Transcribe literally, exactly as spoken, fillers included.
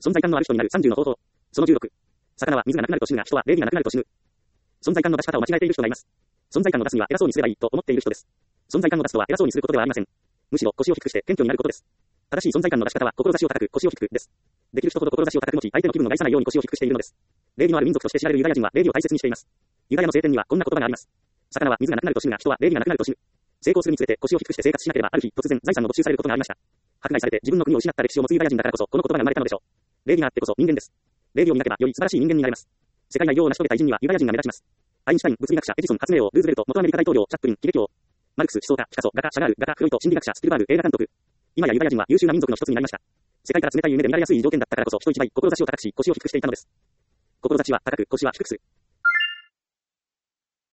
存在感のある人になるさんじゅうの方法。そのじゅうろく。魚は水がなくなると死ぬが、人は礼儀がなくなると死ぬ。存在感の出し方を間違えている人がいます。存在感の出すには偉そうにすればいいと思っている人です。存在感の出すとは偉そうにすることではありません。むしろ腰を低くして謙虚になることです。正しい存在感の出し方は志を高く腰を低くです。できる人ほど志を高く持ち、相手の気分を害さないように腰を低くしているのです。礼儀のある民族として知られるユダヤ人は礼儀を大切にしています。ユダヤの聖典にはこんな言葉があります。魚は水がなくなると死ぬが、人は礼儀がなくなると死ぬ。成功するにつれて腰を低くして生活しなければ、ある日突然財産を没収されることがありました。迫害されて自分の国を失った歴史を持つユダヤ人だからこそこの言葉が生まれたのでしょう。礼儀があってこそ人間です。礼儀を磨けばより素晴らしい人間になれます。世界内容を成し遂げた偉人にはユダヤ人が目立ちます。アインシュタイン、物理学者、エジソン、発明王、ルーズベルト、元アメリカ大統領、チャップリン、喜劇王、マルクス、思想家、ピカソ、画家、シャガール、画家、フロイト、心理学者、スピルバーグ、映画監督。今やユダヤ人は優秀な民族の一つになりました。世界から冷たい目で見られやすい条件だったからこそ人一倍志を高くし、腰を低くしていたのです。志は高く、腰は低くする。